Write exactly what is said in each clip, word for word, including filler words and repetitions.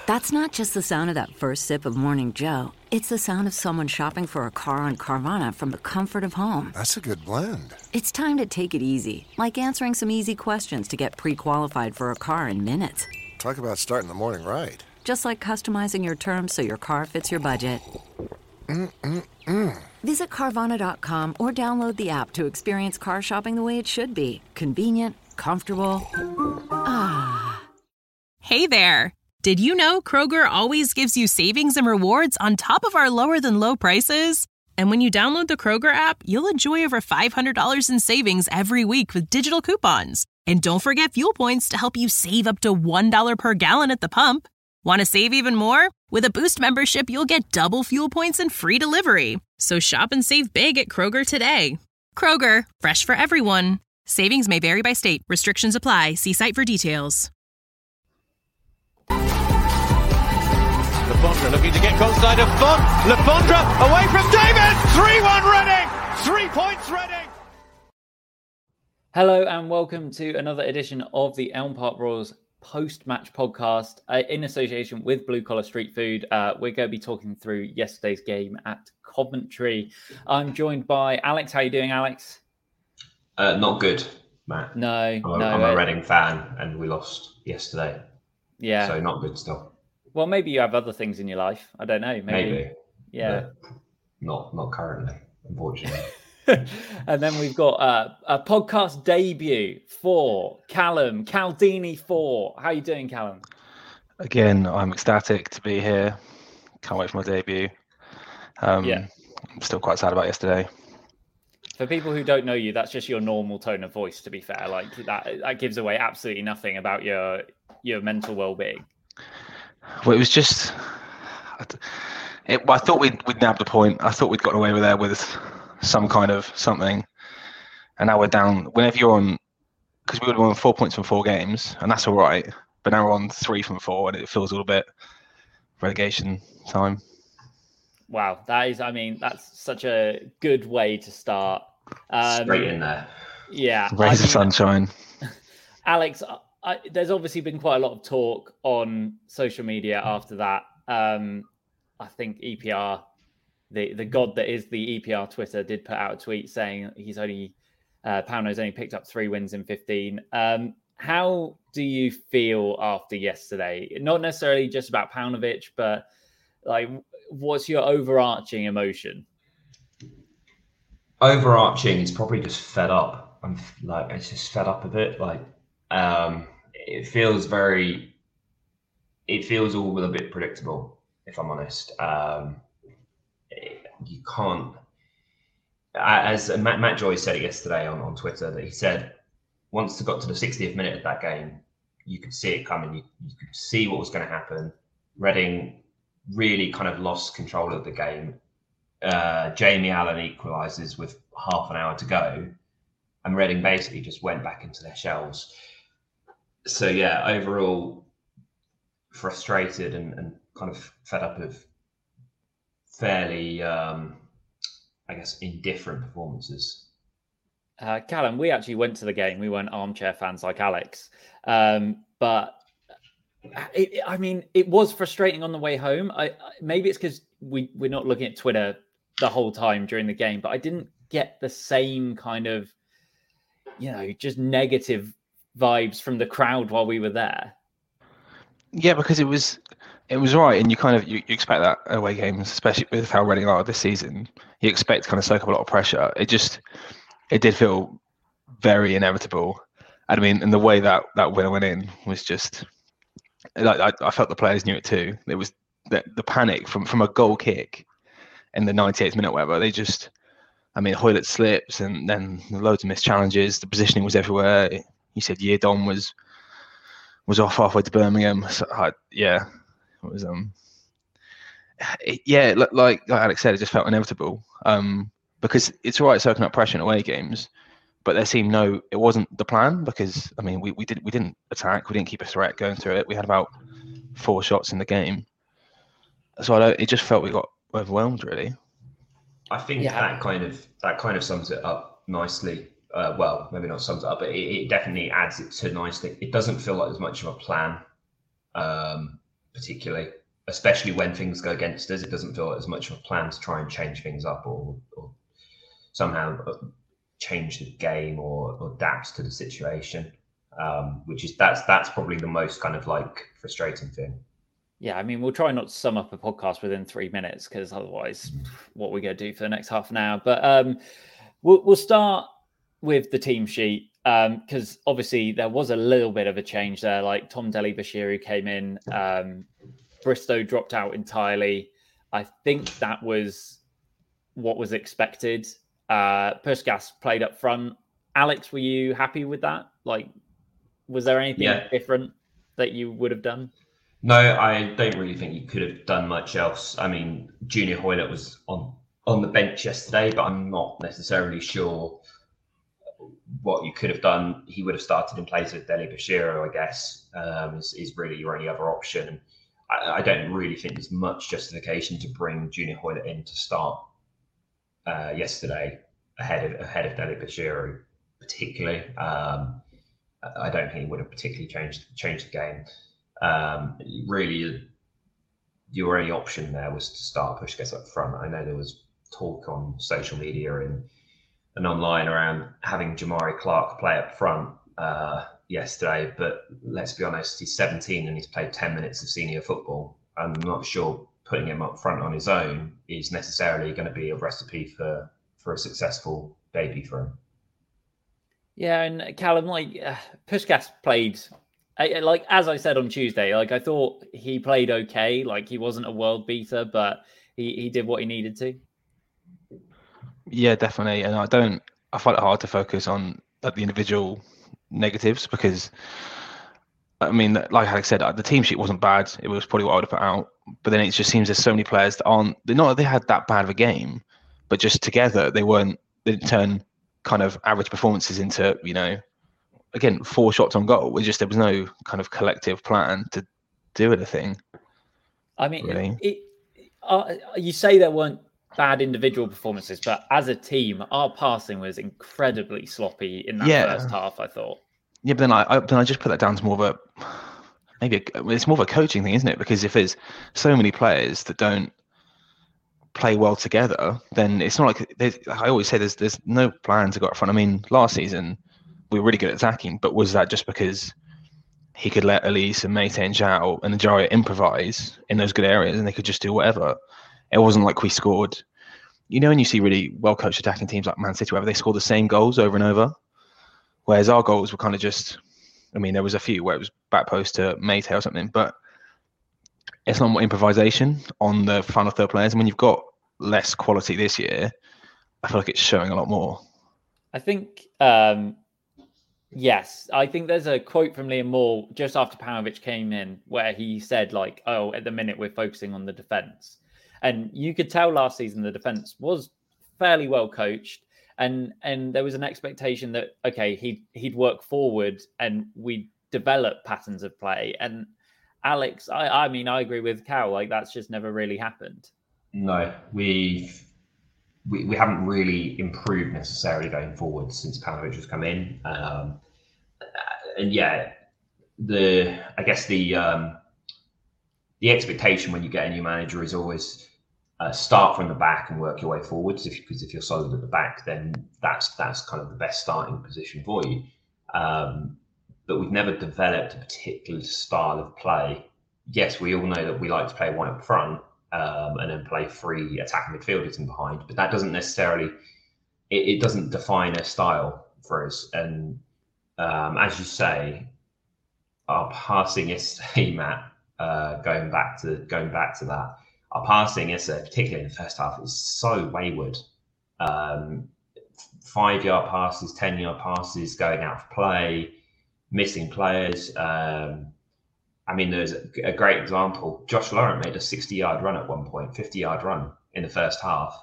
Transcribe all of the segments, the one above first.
That's not just the sound of that first sip of Morning Joe. It's the sound of someone shopping for a car on Carvana from the comfort of home. That's a good blend. It's time to take it easy, like answering some easy questions to get pre-qualified for a car in minutes. Talk about starting the morning right. Just like customizing your terms so your car fits your budget. Mm-mm-mm. Visit Carvana dot com or download the app to experience car shopping the way it should be. Convenient, comfortable. Ah. Hey there. Did you know Kroger always gives you savings and rewards on top of our lower than low prices? And when you download the Kroger app, you'll enjoy over five hundred dollars in savings every week with digital coupons. And don't forget fuel points to help you save up to one dollar per gallon at the pump. Want to save even more? With a Boost membership, you'll get double fuel points and free delivery. So shop and save big at Kroger today. Kroger, fresh for everyone. Savings may vary by state. Restrictions apply. See site for details. Le Fondre looking to get close side of Font. Le Fondre away from David. three one Reading. Three points Reading. Hello and welcome to another edition of the Elm Park Royals post-match podcast uh, in association with Blue Collar Street Food. Uh, we're going to be talking through yesterday's game at Coventry. I'm joined by Alex. How are you doing, Alex? Uh, not good, Matt. No, I'm a, no. I'm a uh, Reading fan and we lost yesterday. Yeah. So not good still. Well, maybe you have other things in your life. I don't know. Maybe. Maybe. Yeah. Not not currently, unfortunately. And then we've got uh, a podcast debut for Callum, Caldini four. How are you doing, Callum? Again, I'm ecstatic to be here. Can't wait for my debut. Um, Yeah. I'm still quite sad about yesterday. For people who don't know you, that's just your normal tone of voice, to be fair. Like that that gives away absolutely nothing about your your mental well-being. Well, it was just... It, I thought we'd, we'd nabbed the point. I thought we'd gotten away with there with some kind of something. And now we're down. Whenever you're on... Because we would have won four points from four games, and that's all right. But now we're on three from four, and it feels a little bit relegation time. Wow, that is, I mean, that's such a good way to start. Um, Straight in there. Yeah. Rays I of mean, sunshine. Alex, I, there's obviously been quite a lot of talk on social media after that. Um, I think E P R, the, the god that is the E P R Twitter, did put out a tweet saying he's only, uh, Pauno's only picked up three wins in fifteen. Um, how do you feel after yesterday? Not necessarily just about Paunovic, but like, what's your overarching emotion? Overarching is probably just fed up. I'm like, it's just fed up a bit. Like, um, it feels very, it feels all a bit predictable, if I'm honest. Um, it, you can't, as Matt, Matt Joyce said it yesterday on, on Twitter, that he said, once it got to the sixtieth minute of that game, you could see it coming. You, you could see what was going to happen. Reading really kind of lost control of the game. Uh, Jamie Allen equalises with half an hour to go, and Reading basically just went back into their shells. So yeah, overall frustrated and, and kind of fed up of fairly, um, I guess, indifferent performances. Uh, Callum, we actually went to the game. We weren't armchair fans like Alex, um, but it, I mean, it was frustrating on the way home. I, maybe it's because we we're not looking at Twitter the whole time during the game, but I didn't get the same kind of, you know, just negative vibes from the crowd while we were there. Yeah, because it was it was right, and you kind of you, you expect that away games, especially with how Reading are this season. You expect to kind of soak up a lot of pressure. It just it did feel very inevitable, and I mean, and the way that that winner went in was just like I, I felt the players knew it too. It was the, the panic from from a goal kick in the ninety-eighth minute, whatever. They just, I mean, Hoylett slips, and then loads of missed challenges. The positioning was everywhere. You said Yeardon was was off halfway to Birmingham. So, I, yeah, it was um, it, yeah, like, like Alex said, it just felt inevitable. Um, because it's all right soaking up pressure in away games, but there seemed no, it wasn't the plan. Because I mean, we we didn't we didn't attack, we didn't keep a threat going through it. We had about four shots in the game, so I don't, it just felt we got overwhelmed really. I think Yeah. that kind of that kind of sums it up nicely. Uh, well, maybe not sums it up, but it, it definitely adds it to nicely. It doesn't feel like there's much of a plan. Um, particularly, especially when things go against us. It doesn't feel as much of a plan to try and change things up or, or somehow change the game or, or adapt to the situation, um, which is that's that's probably the most kind of like frustrating thing. Yeah, I mean, we'll try not to sum up a podcast within three minutes because otherwise, what we're going to do for the next half an hour. But um, we'll, we'll start with the team sheet because um, obviously there was a little bit of a change there. Like Tom Dele-Bashiru came in, um, Bristow dropped out entirely. I think that was what was expected. Uh, Puskas played up front. Alex, were you happy with that? Like, was there anything yeah. different that you would have done? No, I don't really think you could have done much else. I mean, Junior Hoilett was on, on the bench yesterday, but I'm not necessarily sure what you could have done. He would have started in place of Dele-Bashiru, I guess, um, is, is really your only other option. I, I don't really think there's much justification to bring Junior Hoilett in to start uh, yesterday ahead of ahead of Dele-Bashiru, particularly. Um, I don't think it would have particularly changed changed the game. Um, really, your only option there was to start Puskas up front. I know there was talk on social media and and online around having Jamari Clark play up front uh, yesterday, but let's be honest, he's seventeen and he's played ten minutes of senior football. I'm not sure putting him up front on his own is necessarily going to be a recipe for, for a successful debut for him. Yeah, and Callum, like uh, Puskas played, I, like as I said on Tuesday, like I thought he played okay. Like he wasn't a world beater, but he, he did what he needed to. Yeah, definitely. And I don't, I find it hard to focus on like, the individual negatives because, I mean, like Alex said, the team sheet wasn't bad. It was probably what I would have put out. But then it just seems there's so many players that aren't, they're not that they had that bad of a game, but just together they weren't, they didn't turn kind of average performances into, you know, again, four shots on goal. It just, there was no kind of collective plan to do anything. I mean, really. it, uh, you say there weren't bad individual performances, but as a team, our passing was incredibly sloppy in that yeah. first half, I thought. Yeah, but then I, I then I just put that down to more of a maybe a, it's more of a coaching thing, isn't it? Because if there's so many players that don't play well together, then it's not like there's, I always say there's there's no plan to go up front. I mean, last season we were really good at attacking, but was that just because he could let Elise and Mate and Zhao and Ajaria improvise in those good areas and they could just do whatever? It wasn't like we scored, you know, when you see really well coached attacking teams like Man City, where they score the same goals over and over. Whereas our goals were kind of just, I mean, there was a few where it was back post to Mate or something, but it's not more improvisation on the final third players. And when you've got less quality this year, I feel like it's showing a lot more. I think, um, yes, I think there's a quote from Liam Moore just after Paunovic came in where he said, like, oh, at the minute we're focusing on the defence. And you could tell last season the defence was fairly well coached. And and there was an expectation that, okay, he'd, he'd work forward and we'd develop patterns of play. And Alex, I, I mean, I agree with Cal, like that's just never really happened. No, we've, we we haven't really improved necessarily going forward since Paunovic has come in. Um, and yeah, the I guess the um, the expectation when you get a new manager is always Uh, start from the back and work your way forwards. If because if you're solid at the back, then that's that's kind of the best starting position for you. Um, but we've never developed a particular style of play. Yes, we all know that we like to play one up front um, and then play three attacking midfielders in behind, but that doesn't necessarily it, it doesn't define a style for us. And um, as you say, our passing yesterday, Matt, uh, going back to going back to that. Our passing, yesterday, particularly in the first half, is so wayward. Um, five-yard passes, ten-yard passes, going out of play, missing players. Um, I mean, there's a, a great example. Josh Laurent made a sixty-yard run at one point, fifty-yard run in the first half,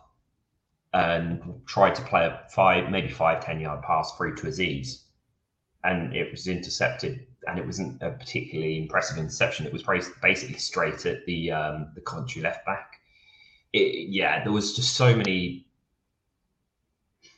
and tried to play a five, maybe five, ten-yard pass through to Aziz, and it was intercepted. And it wasn't a particularly impressive interception. It was basically straight at the um, the Coventry left back. It, yeah, there was just so many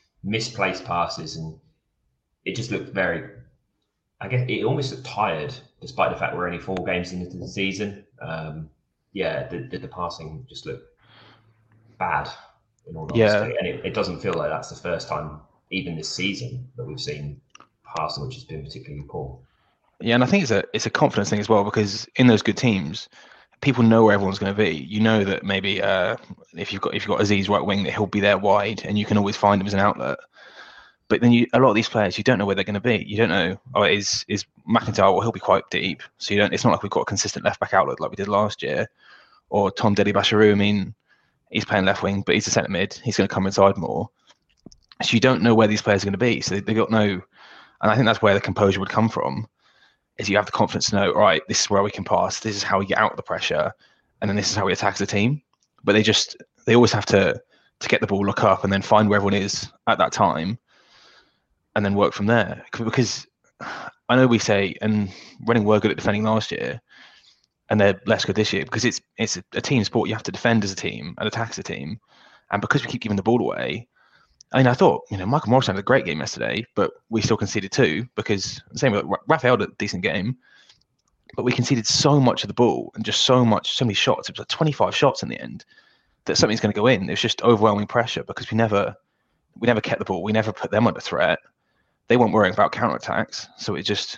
misplaced passes, and it just looked very. I guess it almost looked tired despite the fact we're only four games into the season. Um, yeah, the, the, the passing just looked bad, in all honesty. Yeah. And it, it doesn't feel like that's the first time, even this season, that we've seen passing which has been particularly poor. Yeah, and I think it's a it's a confidence thing as well, because in those good teams, people know where everyone's going to be. You know that maybe uh, if you've got if you've got Aziz right wing, that he'll be there wide, and you can always find him as an outlet. But then you, a lot of these players, you don't know where they're going to be. You don't know. Oh, is is McIntyre? Well, he'll be quite deep, so you don't. It's not like we've got a consistent left back outlet like we did last year, or Tom Deli Basharu. I mean, he's playing left wing, but he's a centre mid. He's going to come inside more. So you don't know where these players are going to be. So they, they've got no, and I think that's where the composure would come from. Is you have the confidence to know, right, this is where we can pass. This is how we get out of the pressure, and then this is how we attack the team. But they just they always have to to get the ball, look up, and then find where everyone is at that time, and then work from there. Because I know we say, and Reading were good at defending last year, and they're less good this year because it's it's a team sport. You have to defend as a team and attack as a team, and because we keep giving the ball away. I mean, I thought, you know, Michael Morrison had a great game yesterday, but we still conceded two because, same with Raphael had a decent game, but we conceded so much of the ball and just so much, so many shots. It was like twenty-five shots in the end that something's going to go in. It was just overwhelming pressure because we never, we never kept the ball. We never put them under threat. They weren't worrying about counterattacks. So it just,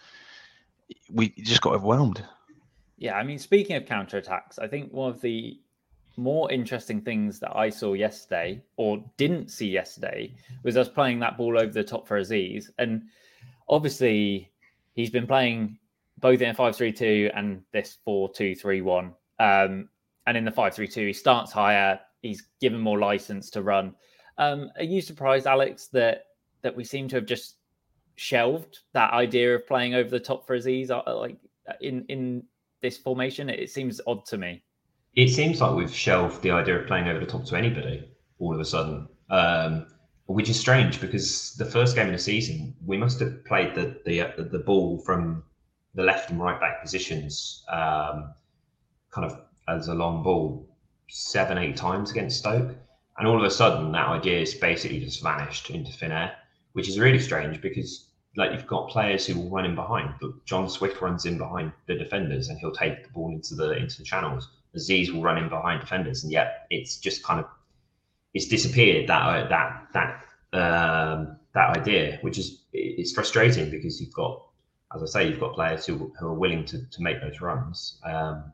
we just got overwhelmed. Yeah, I mean, speaking of counterattacks, I think one of the more interesting things that I saw yesterday, or didn't see yesterday, was us playing that ball over the top for Aziz. And obviously, he's been playing both in a five three two and this four two three one. Um, and in the five three two, he starts higher. He's given more license to run. Um, are you surprised, Alex, that that we seem to have just shelved that idea of playing over the top for Aziz? Like in in this formation, it seems odd to me. It seems like we've shelved the idea of playing over the top to anybody all of a sudden, um, which is strange because the first game of the season, we must have played the the, the ball from the left and right back positions um, kind of as a long ball seven, eight times against Stoke. And all of a sudden, that idea has basically just vanished into thin air, which is really strange because like you've got players who will run in behind. John Swift runs in behind the defenders and he'll take the ball into the into the channels. Aziz will run in behind defenders, and yet it's just kind of it's disappeared that uh, that that um, that idea, which is it's frustrating because you've got, as I say, you've got players who who are willing to to make those runs, um,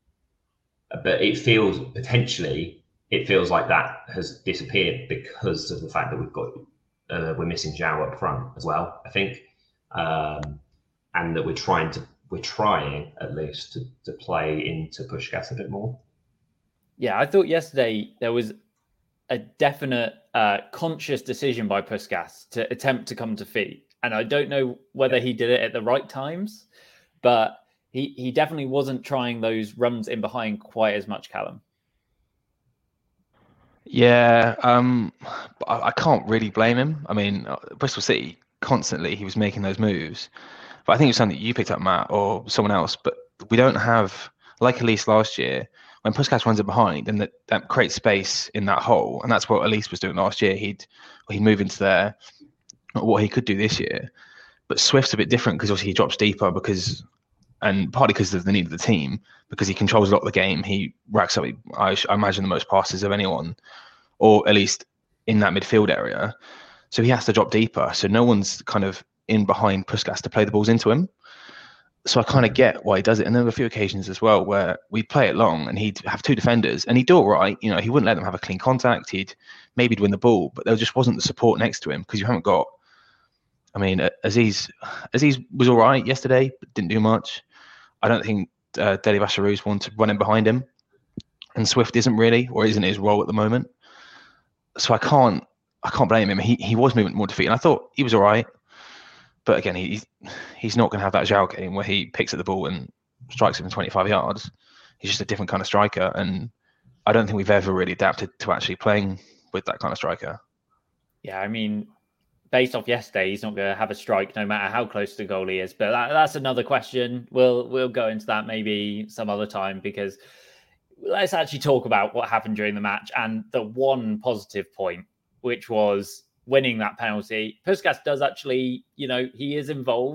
but it feels potentially it feels like that has disappeared because of the fact that we've got uh, we're missing Zhao up front as well, I think, um, and that we're trying to. We're trying at least to, to play into Puskás a bit more. Yeah, I thought yesterday there was a definite uh, conscious decision by Puskás to attempt to come to feet. And I don't know whether he did it at the right times, but he, he definitely wasn't trying those runs in behind quite as much, Callum. Yeah, um, I, I can't really blame him. I mean, Bristol City, constantly he was making those moves. But I think it's something that you picked up, Matt, or someone else. But we don't have, like Elise last year, when Puskás runs it behind, then that, that creates space in that hole. And that's what Elise was doing last year. He'd he'd move into there, what he could do this year. But Swift's a bit different because obviously he drops deeper because, and partly because of the need of the team, because he controls a lot of the game. He racks up, I, I imagine, the most passes of anyone, or at least in that midfield area. So he has to drop deeper. So no one's kind of in behind Puskás to play the balls into him. So I kind of get why he does it. And there were a few occasions as well where we'd play it long and he'd have two defenders and he'd do all right. You know, he wouldn't let them have a clean contact. He'd maybe win the ball, but there just wasn't the support next to him because you haven't got, I mean, Aziz, Aziz was all right yesterday, but didn't do much. I don't think uh, Deli Basharu's one to run in behind him. And Swift isn't really, or isn't his role at the moment. So I can't, I can't blame him. He he was moving more to feet and I thought he was all right. But again, he's he's not going to have that Zhao game where he picks at the ball and strikes it from twenty-five yards. He's just a different kind of striker, and I don't think we've ever really adapted to actually playing with that kind of striker. Yeah, I mean, based off yesterday, he's not going to have a strike no matter how close to goal he is. But that, that's another question. We'll we'll go into that maybe some other time because let's actually talk about what happened during the match and the one positive point, which was winning that penalty. Puskás does actually, you know, he is involved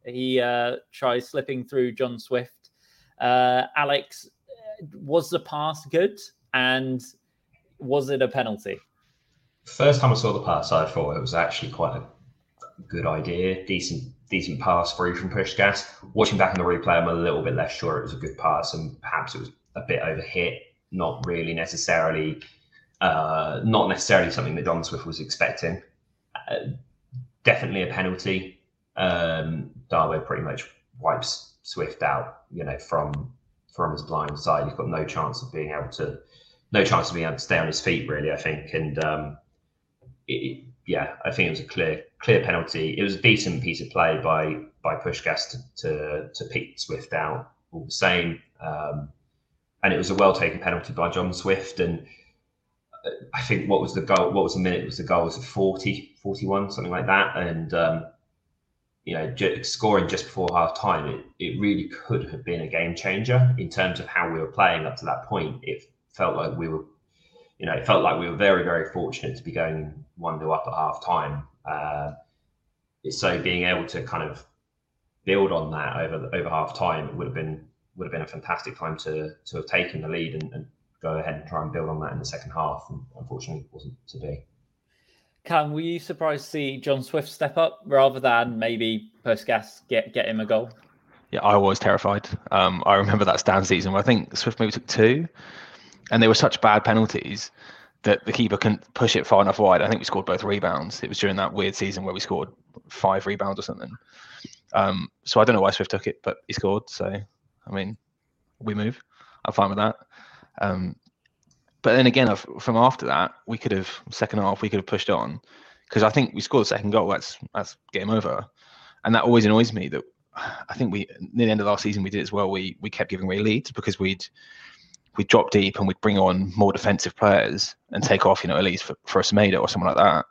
He uh, tries slipping through John Swift. Uh, Alex, was the pass good? And was it a penalty? First time I saw the pass, I thought it was actually quite a good idea. Decent decent pass through from Puskás. Watching back on the replay, I'm a little bit less sure it was a good pass, and perhaps it was a bit overhit. Not really necessarily, uh, not necessarily something that John Swift was expecting. Uh, definitely a penalty. Um, Darboh pretty much wipes Swift out, you know, from from his blind side. He's got no chance of being able to, no chance of being able to stay on his feet, really, I think. And um, it, yeah, I think it was a clear clear penalty. It was a decent piece of play by by Puskás to, to to pick Swift out all the same. Um, and it was a well taken penalty by John Swift. And I think what was the goal? What was the minute? It was the goal was forty, forty-one, something like that. And um, you know, j- scoring just before half time, it, it really could have been a game changer in terms of how we were playing up to that point. It felt like we were, you know, it felt like we were very, very fortunate to be going one nil up at half time. Uh, so being able to kind of build on that over over half time would have been would have been a fantastic time to to have taken the lead and, and go ahead and try and build on that in the second half. And unfortunately, it wasn't to be. Cam, were you surprised to see John Swift step up rather than maybe Puskás get, get him a goal? Yeah, I was terrified. Um, I remember that Stan season where I think Swift maybe took two, and they were such bad penalties that the keeper couldn't push it far enough wide. I think we scored both rebounds. It was during that weird season where we scored five rebounds or something. Um, so I don't know why Swift took it, but he scored. So, I mean, we move. I'm fine with that. Um, But then again, from after that, we could have second half we could have pushed on, because I think we scored the second goal. That's that's game over, and that always annoys me. That I think we near the end of last season we did it as well. We we kept giving away leads because we'd we'd drop deep and we'd bring on more defensive players and take off, you know, at least for, for a Semedo or someone like that,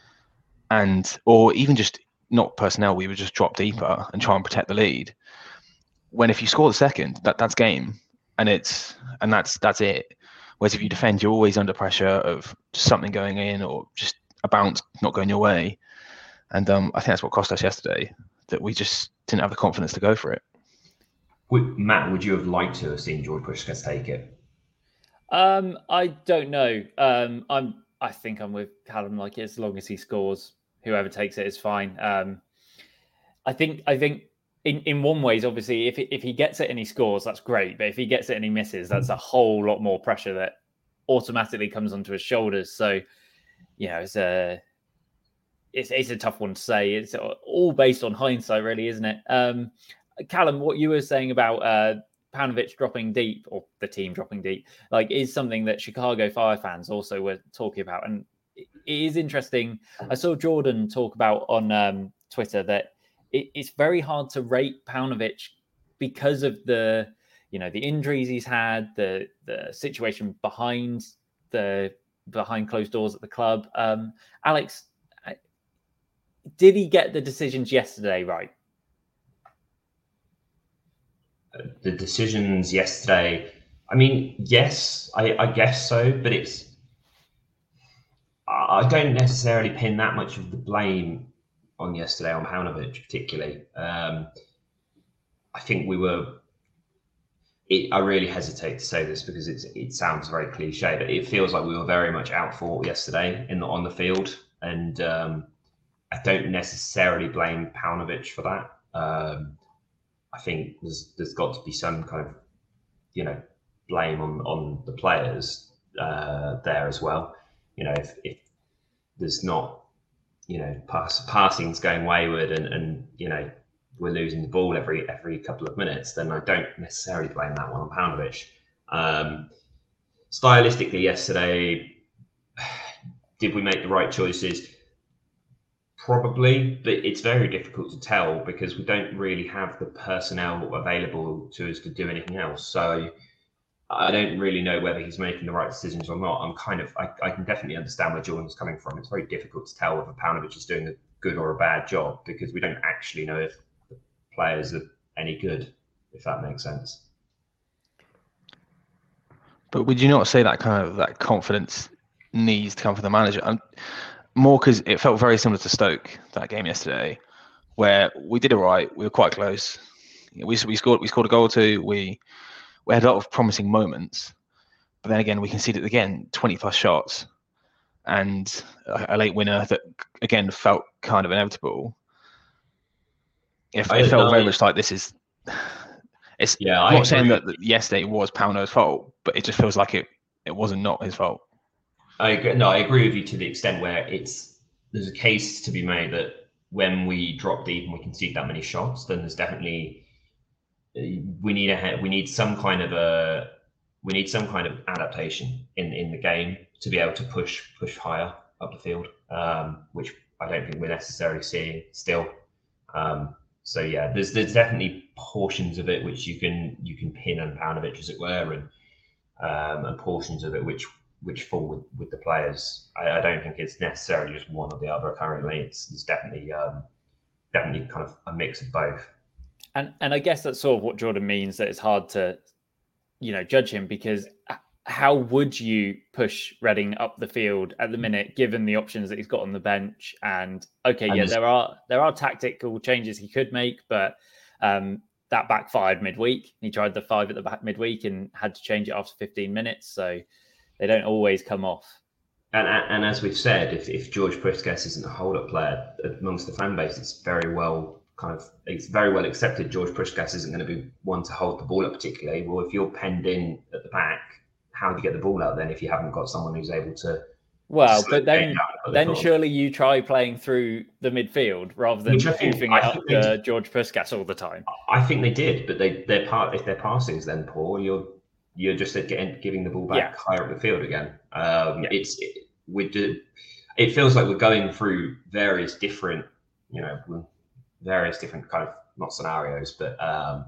and or even just not personnel. We would just drop deeper and try and protect the lead. When if you score the second, that that's game, and it's and that's that's it. Whereas if you defend, you're always under pressure of something going in or just a bounce not going your way. And um, I think that's what cost us yesterday, that we just didn't have the confidence to go for it. Would, Matt, would you have liked to have seen George Puskás take it? Um, I don't know. Um, I'm. I think I'm with Callum. Like, as long as he scores, whoever takes it is fine. Um, I think. I think. In, in one ways, obviously, if if he gets it and he scores, that's great. But if he gets it and he misses, that's a whole lot more pressure that automatically comes onto his shoulders. So, you know, it's a it's it's a tough one to say. It's all based on hindsight, really, isn't it? Um, Callum, what you were saying about uh, Paunovic dropping deep, or the team dropping deep, like, is something that Chicago Fire fans also were talking about, and it is interesting. I saw Jordan talk about on um, Twitter that it's very hard to rate Paunovic because of the, you know, the injuries he's had, the the situation behind the behind closed doors at the club. Um, Alex, did he get the decisions yesterday right? The decisions yesterday, I mean, yes, I, I guess so, but it's, I don't necessarily pin that much of the blame on yesterday on Paunovic particularly. Um, I think we were, it, I really hesitate to say this because it's, it sounds very cliche, but it feels like we were very much outfought yesterday in the, on the field. And um, I don't necessarily blame Paunovic for that. Um, I think there's there's got to be some kind of, you know, blame on, on the players uh, there as well. You know, if, if there's not, you know, pass, passing's going wayward and, and, you know, we're losing the ball every every couple of minutes, then I don't necessarily blame that one on Paunovic. Um, stylistically yesterday, did we make the right choices? Probably, but it's very difficult to tell because we don't really have the personnel available to us to do anything else. So I don't really know whether he's making the right decisions or not. I'm kind of, I, I can definitely understand where Jordan's coming from. It's very difficult to tell whether Paunovic is doing a good or a bad job because we don't actually know if the players are any good, if that makes sense. But would you not say that kind of that confidence needs to come from the manager? I'm, more because it felt very similar to Stoke, that game yesterday. where we did it right. We were quite close. We we scored we scored a goal or two. We we had a lot of promising moments, but then again we conceded again twenty plus shots, and a, a late winner that again felt kind of inevitable. It, it felt very much like this is. It's yeah, I'm I not saying agree. that, that yesterday was Pauno's fault, but it just feels like it it wasn't not his fault. I agree. No, I agree with you to the extent where it's there's a case to be made that when we drop deep and we concede that many shots, then there's definitely we need a we need some kind of a we need some kind of adaptation in in the game to be able to push push higher up the field, um, which I don't think we're necessarily seeing still. Um, so yeah, there's there's definitely portions of it which you can you can pin on Paunovic, as it were, and um, and portions of it which which fall with, with the players. I, I don't think it's necessarily just one or the other currently. It's, it's definitely um, definitely kind of a mix of both. And and I guess that's sort of what Jordan means, that it's hard to, you know, judge him, because how would you push Reading up the field at the minute, given the options that he's got on the bench? And okay, And yeah, just- there are there are tactical changes he could make, but um, that backfired midweek. He tried the five at the back midweek and had to change it after fifteen minutes. So they don't always come off. And, and as we've said, if, if George Puskas isn't a hold-up player amongst the fan base, it's very well kind of it's very well accepted. George Puskas isn't going to be one to hold the ball up particularly. Well, if you're penned in at the back, how do you get the ball out then if you haven't got someone who's able to? Well, slow but the then game down and then put the surely you try playing through the midfield rather than Which I think- goofing I it up think they to did. George Puskas all the time. I think they did, but they their part if their passing is then poor, you're you're just getting giving the ball back Yeah. higher up the field again. Um, Yeah. It's it, we do. It feels like we're going through various different, you know, various different kind of not scenarios, but um,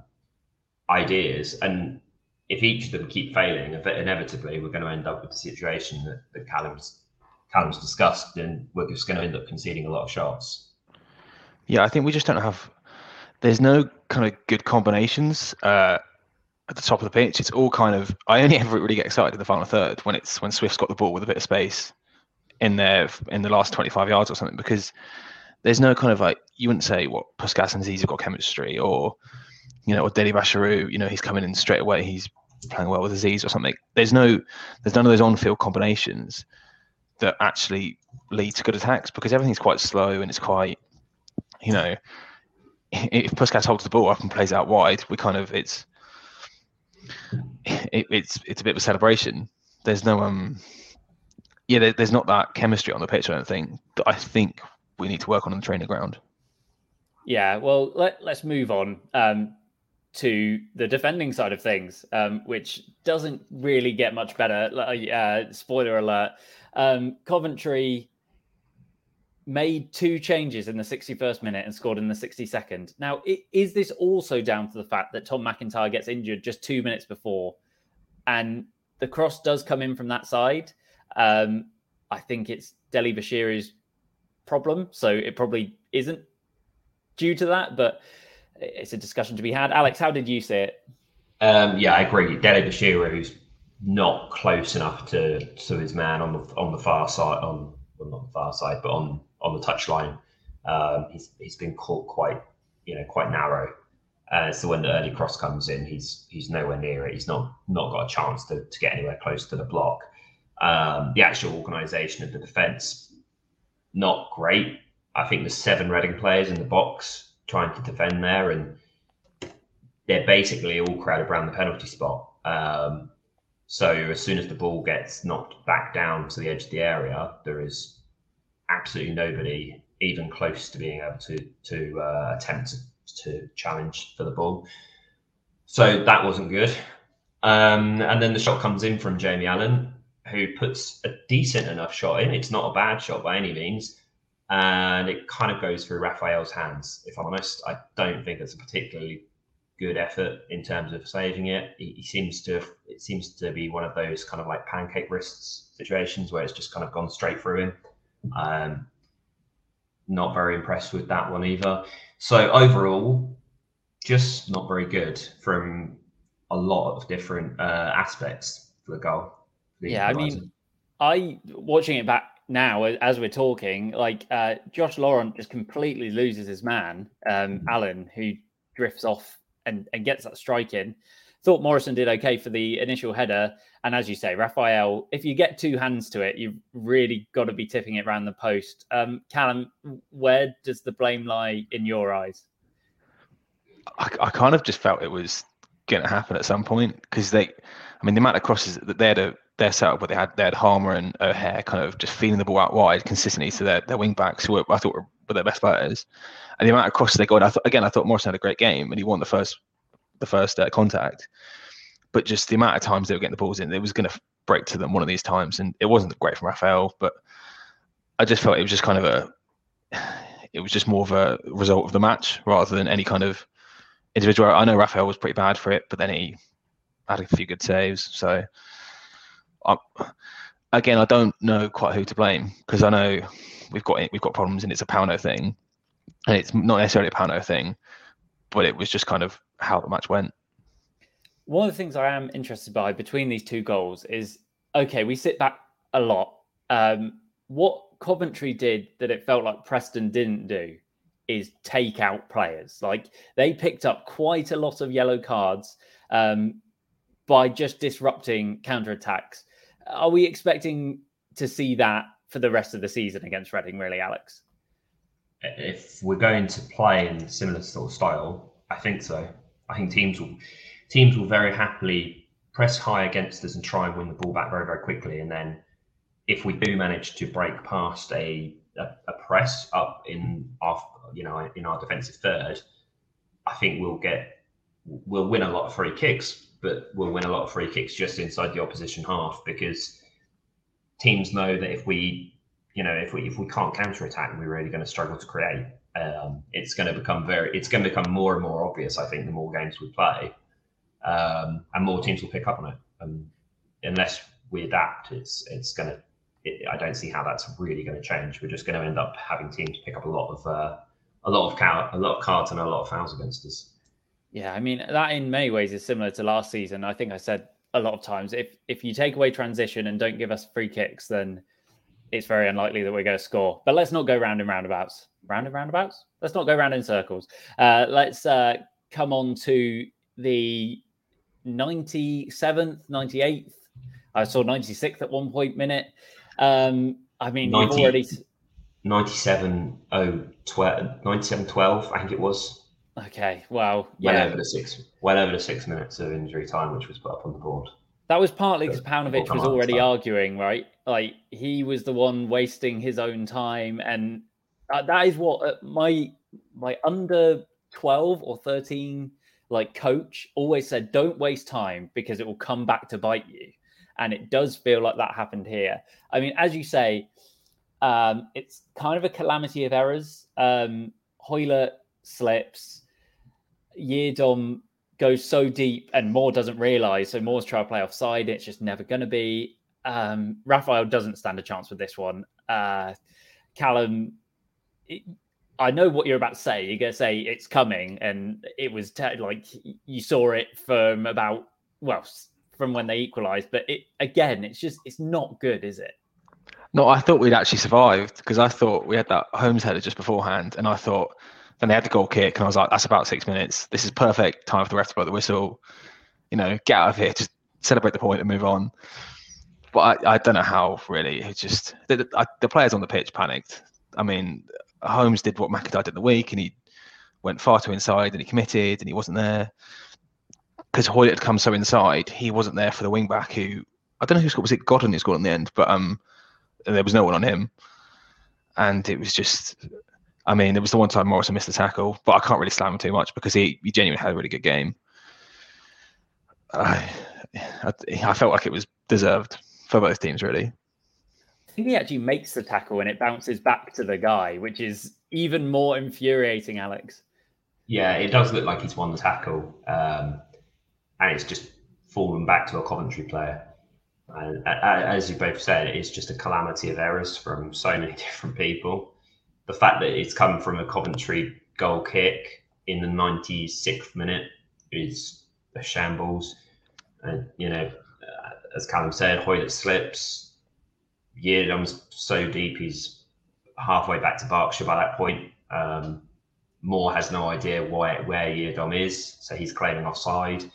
ideas, and if each of them keep failing, inevitably we're going to end up with the situation that, that Callum's Callum's discussed, and we're just going to end up conceding a lot of shots. Yeah, I think we just don't have. There's no kind of good combinations uh, at the top of the pitch. It's all kind of. I only ever really get excited in the final third when it's when Swift's got the ball with a bit of space in there in the last twenty-five yards or something, because there's no kind of like you wouldn't say what Puskas and Zize have got chemistry, or you know, or Deli Basharu, you know, he's coming in straight away, he's playing well with Aziz or something. There's no, there's none of those on-field combinations that actually lead to good attacks, because everything's quite slow and it's quite, you know, if Puskas holds the ball up and plays out wide, we kind of it's it, it's it's a bit of a celebration. There's no um yeah, there, there's not that chemistry on the pitch, I don't think, that I think we need to work on on the training ground. Yeah, well, let, let's move on um, to the defending side of things, um, which doesn't really get much better. Uh, spoiler alert. Um, Coventry made two changes in the sixty-first minute and scored in the sixty-second. Now, it, is this also down to the fact that Tom McIntyre gets injured just two minutes before, and the cross does come in from that side? Um, I think it's Deli Bashiru's problem, so it probably isn't due to that, but it's a discussion to be had. Alex, how did you see it? Um, yeah, I agree. Dele Bashiru, who's not close enough to to his man on the on the far side, on well, not the far side, but on on the touchline. Um, he's he's been caught quite you know quite narrow. Uh, so when the early cross comes in, he's he's nowhere near it. He's not not got a chance to to get anywhere close to the block. Um, the actual organisation of the defence, not great. I think there's seven Reading players in the box trying to defend there, and they're basically all crowded around the penalty spot. Um, so as soon as the ball gets knocked back down to the edge of the area, there is absolutely nobody even close to being able to to uh, attempt to, to challenge for the ball. So that wasn't good. Um, and then the shot comes in from Jamie Allen, who puts a decent enough shot in. It's not a bad shot by any means. And it kind of goes through Raphael's hands, if I'm honest. I don't think it's a particularly good effort in terms of saving it. He, he seems to, it seems to be one of those kind of like pancake wrists situations where it's just kind of gone straight through him. Um, not very impressed with that one either. So overall, just not very good from a lot of different uh, aspects for the goal. The Yeah, I mean, I watching it back now as we're talking. Like uh, Josh Laurent just completely loses his man, um, Allen, who drifts off and, and gets that strike in. Thought Morrison did okay for the initial header. And as you say, Raphael, if you get two hands to it, you've really got to be tipping it around the post. Um, Callum, where does the blame lie in your eyes? I, I kind of just felt it was going to happen at some point because they, I mean, the amount of crosses that they had a, their setup where they had they had Harmer and O'Hare kind of just feeding the ball out wide consistently to their, their wing backs who were, I thought were, were their best players, and the amount of crosses they got. I thought again, I thought Morrison had a great game and he won the first the first uh, contact, but just the amount of times they were getting the balls in, it was going to break to them one of these times, and it wasn't great from Raphael, but I just felt it was just kind of a, it was just more of a result of the match rather than any kind of individual. I know Raphael was pretty bad for it, but then he had a few good saves. So, I, again, I don't know quite who to blame because I know we've got we've got problems and it's a Pauno thing, and it's not necessarily a Pauno thing, but it was just kind of how the match went. One of the things I am interested by between these two goals is, okay, we sit back a lot. Um, what Coventry did that it felt like Preston didn't do is take out players. Like they picked up quite a lot of yellow cards um, by just disrupting counterattacks. Are we expecting to see that for the rest of the season against Reading, really, Alex? If we're going to play in similar sort of style, I think so. I think teams will teams will very happily press high against us and try and win the ball back very, very quickly. And then if we do manage to break past a a, a press up in our you know in our defensive third, I think we'll get we'll win a lot of free kicks, but we'll win a lot of free kicks just inside the opposition half because teams know that if we you know if we if we can't counter attack, we're really going to struggle to create. Um, it's going to become very it's going to become more and more obvious, I think, the more games we play, um, and more teams will pick up on it. And unless we adapt, it's it's going to. It, I don't see how that's really going to change. We're just going to end up having teams pick up a lot of uh, a lot of cow- a lot of cards and a lot of fouls against us. Yeah, I mean that in many ways is similar to last season. I think I said a lot of times if if you take away transition and don't give us free kicks, then it's very unlikely that we're going to score. But let's not go round and roundabouts. Round and roundabouts? Let's not go round in circles. Uh, let's uh, come on to the ninety-seventh, ninety-eighth. I saw ninety-sixth at one point minute. Um, I mean, ninety, you've already... ninety-seven twelve, I think it was. Okay, wow. Well yeah. over the six, well over the six minutes of injury time, which was put up on the board. That was partly because Paunovic was already arguing, right? Like he was the one wasting his own time, and uh, that is what uh, my my under twelve or thirteen like coach always said: don't waste time because it will come back to bite you. And it does feel like that happened here. I mean, as you say, um, it's kind of a calamity of errors. Um, Hoylett slips, Yeardom goes so deep and Moore doesn't realise, so Moore's trying to play offside. It's just never going to be. Um, Raphael doesn't stand a chance with this one. Uh, Callum, it, I know what you're about to say. You're going to say it's coming, and it was te- like you saw it from about, well, from when they equalised. But it again, it's just, it's not good, is it? No, I thought we'd actually survived because I thought we had that Holmes header just beforehand, and I thought then they had the goal kick, and I was like, that's about six minutes. This is perfect time for the ref to blow the whistle. You know, get out of here, just celebrate the point and move on. But I, I don't know how, really. It just the, the, the players on the pitch panicked. I mean, Holmes did what McIntyre did the week, and he went far too inside, and he committed, and he wasn't there. Because Hoylett had come so inside, he wasn't there for the wing back who, I don't know who scored, was it Godwin who scored in the end? But um, there was no one on him. And it was just, I mean, there was the one time Morrison missed the tackle, but I can't really slam him too much because he, he genuinely had a really good game. I, I, I felt like it was deserved for both teams, really. I think he actually makes the tackle and it bounces back to the guy, which is even more infuriating, Alex. Yeah, it does look like he's won the tackle. Um, and it's just fallen back to a Coventry player. And as you both said, it's just a calamity of errors from so many different people. The fact that it's come from a Coventry goal kick in the ninety-sixth minute is a shambles. And, you know, uh, as Callum said, Hoylett slips. Yeardom's so deep, he's halfway back to Berkshire by that point. Um, Moore has no idea where, where Yeardom is, so he's claiming offside.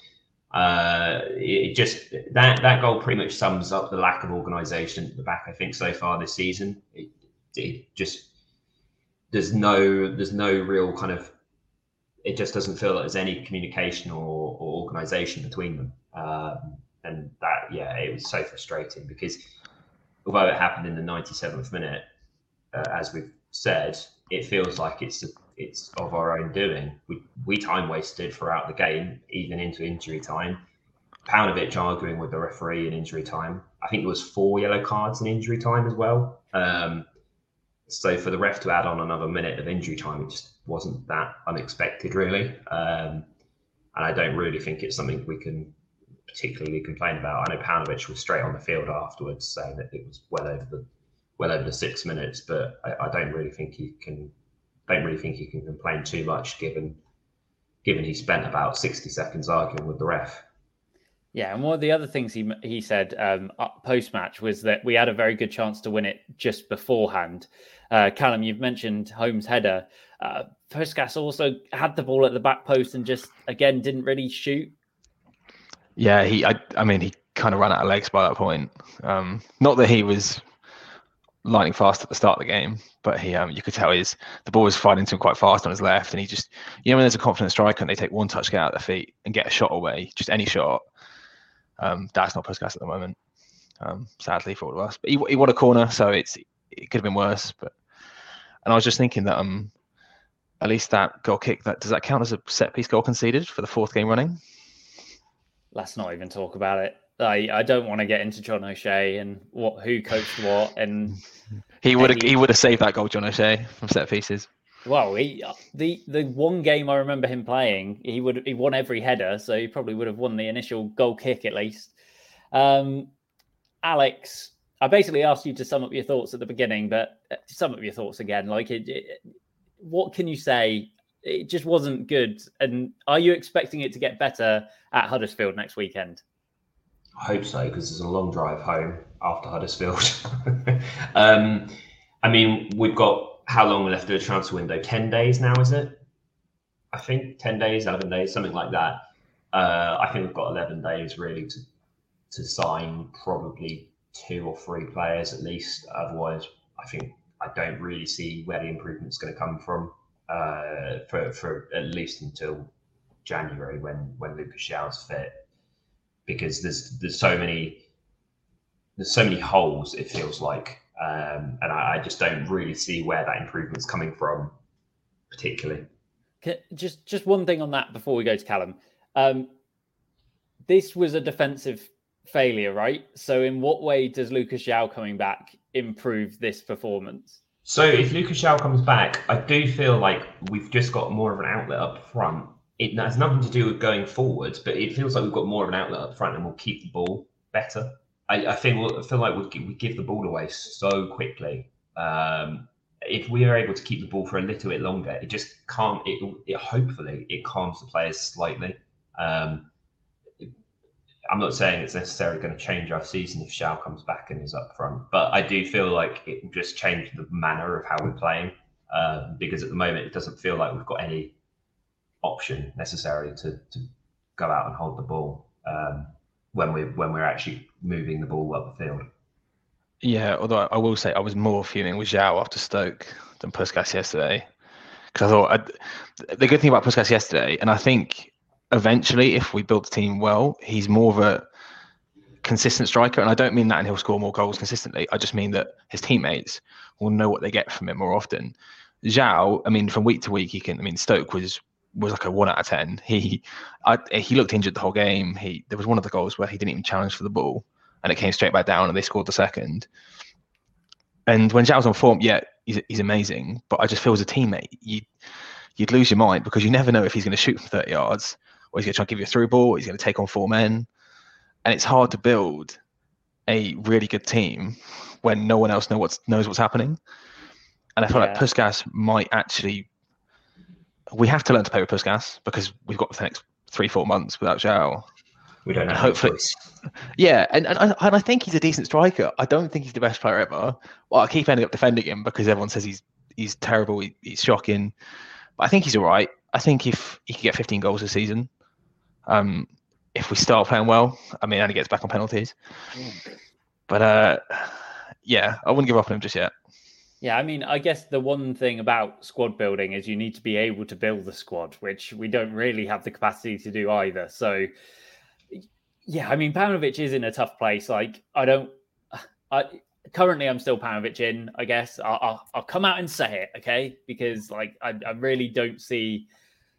Uh, it just that that goal pretty much sums up the lack of organisation at the back, I think, so far this season. It, it just there's no there's no real kind of it just doesn't feel like there's any communication or, or organisation between them, um, and that yeah, it was so frustrating because although it happened in the ninety-seventh minute, uh, as we've said, it feels like it's a It's of our own doing. We we time wasted throughout the game, even into injury time. Paunovic arguing with the referee in injury time. I think there was four yellow cards in injury time as well. Um, so for the ref to add on another minute of injury time, it just wasn't that unexpected, really. Um, and I don't really think it's something we can particularly complain about. I know Paunovic was straight on the field afterwards, saying that it was well over the well over the six minutes, but I, I don't really think he can. Don't really think he can complain too much, given given he spent about sixty seconds arguing with the ref. Yeah, and one of the other things he he said um, post match was that we had a very good chance to win it just beforehand. Uh, Callum, you've mentioned Holmes' header. Uh, Puskas also had the ball at the back post and just again didn't really shoot. Yeah, he. I, I mean, he kind of ran out of legs by that point. Um, not that he was lightning fast at the start of the game, but he um, you could tell his the ball was flying into him quite fast on his left, and he just, you know, when there's a confident striker and they take one touch to get out of their feet and get a shot away, just any shot, um, that's not Puskas at the moment, um, sadly for all of us. But he, he won a corner, so it's it could have been worse. But and I was just thinking that um, at least that goal kick, that does that count as a set piece goal conceded for the fourth game running? Let's not even talk about it. I, I don't want to get into John O'Shea and what who coached what, and he would have he would have saved that goal, John O'Shea, from set pieces. Well, he, the the one game I remember him playing, he would he won every header, so he probably would have won the initial goal kick at least. Um, Alex, I basically asked you to sum up your thoughts at the beginning, but sum up your thoughts again. Like, it, it, what can you say? It just wasn't good, and are you expecting it to get better at Huddersfield next weekend? I hope so, because there's a long drive home after Huddersfield. um, I mean, we've got how long left of the transfer window? ten days now, is it? I think ten days, eleven days, something like that. Uh, I think we've got eleven days really to to sign probably two or three players at least. Otherwise, I think I don't really see where the improvement's going to come from uh, for for at least until January when when Lucas João's fit. Because there's there's so many there's so many holes, it feels like, um, and I, I just don't really see where that improvement's coming from, particularly. Just just one thing on that before we go to Callum. Um, this was a defensive failure, right? So in what way does Lucas João coming back improve this performance? So if Lucas João comes back, I do feel like we've just got more of an outlet up front. It has nothing to do with going forwards, but it feels like we've got more of an outlet up front and we'll keep the ball better. I, I think we'll, I feel like we we give the ball away so quickly. Um, if we are able to keep the ball for a little bit longer, it just calm. It, it hopefully it calms the players slightly. Um, it, I'm not saying it's necessarily going to change our season if João comes back and is up front, but I do feel like it will just change the manner of how we're playing. Uh, because at the moment it doesn't feel like we've got any option necessarily to, to go out and hold the ball um, when we when we're actually moving the ball up the field. Yeah, although I will say I was more fuming with João after Stoke than Puskas yesterday, because I thought I'd, the good thing about Puskas yesterday, and I think eventually if we build the team well, he's more of a consistent striker, and I don't mean that and he'll score more goals consistently. I just mean that his teammates will know what they get from him more often. João, I mean, from week to week, he can. I mean, Stoke was. was like a one out of ten. He I, he looked injured the whole game. He There was one of the goals where he didn't even challenge for the ball and it came straight back down and they scored the second. And when João's on form, yeah, he's, he's amazing. But I just feel as a teammate, you, you'd lose your mind because you never know if he's going to shoot from thirty yards or he's going to try and give you a through ball, or he's going to take on four men. And it's hard to build a really good team when no one else know what's, knows what's happening. And I feel yeah. like Puskas might actually... We have to learn to play with Puskas because we've got the next three, four months without João. We don't have And any hopefully- choice. Yeah, and, and, I- and I think he's a decent striker. I don't think he's the best player ever. Well, I keep ending up defending him because everyone says he's he's terrible, he, he's shocking. But I think he's all right. I think if he could get fifteen goals this season, um, if we start playing well, I mean, and he gets back on penalties. But uh, yeah, I wouldn't give up on him just yet. Yeah, I mean, I guess the one thing about squad building is you need to be able to build the squad, which we don't really have the capacity to do either. So, yeah, I mean, Paunovic is in a tough place. Like, I don't, I currently I'm still Paunovic in, I guess. I'll, I'll, I'll come out and say it, okay? Because, like, I, I really don't see,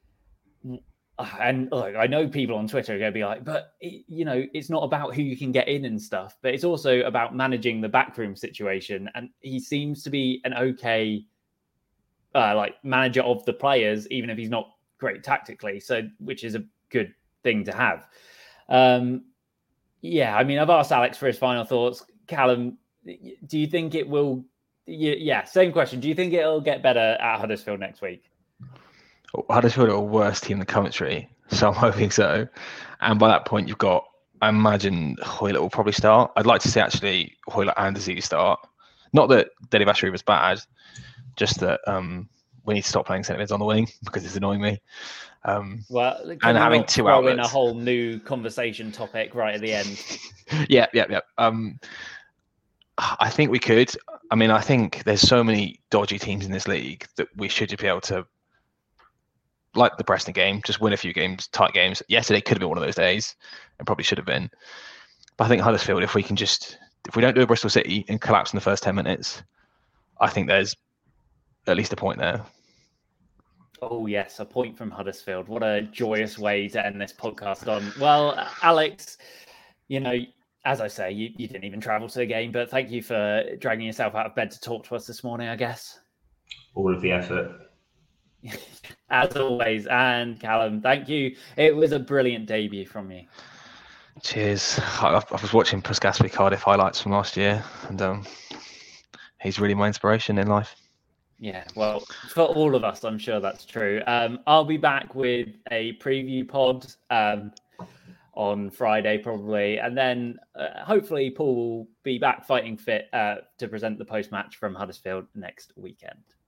and look, I know people on Twitter are going to be like, but, you know, it's not about who you can get in and stuff, but it's also about managing the backroom situation. And he seems to be an okay, uh, like, manager of the players, even if he's not great tactically. So, which is a good thing to have. Um, yeah, I mean, I've asked Alex for his final thoughts. Callum, do you think it will? Yeah, same question. Do you think it'll get better at Huddersfield next week? Huddersfield are a worse team than Coventry, so I'm hoping so. And by that point, you've got, I imagine Hoylett will probably start. I'd like to see actually Hoylett and Aziz start. Not that Deli Bashir was bad, just that um, we need to stop playing centre mids on the wing because it's annoying me. Um, well, and having two throw outlets. in a whole new conversation topic right at the end. yeah, yeah, yeah. Um, I think we could. I mean, I think there's so many dodgy teams in this league that we should be able to, like the Preston game, just win a few games, tight games. Yesterday could have been one of those days, and probably should have been. But I think Huddersfield, if we can just, if we don't do a Bristol City and collapse in the first ten minutes, I think there's at least a point there. Oh, yes, a point from Huddersfield. What a joyous way to end this podcast on. Well, Alex, you know, as I say, you, you didn't even travel to the game, but thank you for dragging yourself out of bed to talk to us this morning, I guess. All of the effort. As always. And Callum, thank you. It was a brilliant debut from you. Cheers. I, I was watching Puskas Cardiff highlights from last year, and um, he's really my inspiration in life. Yeah, well, for all of us, I'm sure that's true. Um, I'll be back with a preview pod um, on Friday, probably. And then uh, hopefully Paul will be back fighting fit uh, to present the post-match from Huddersfield next weekend.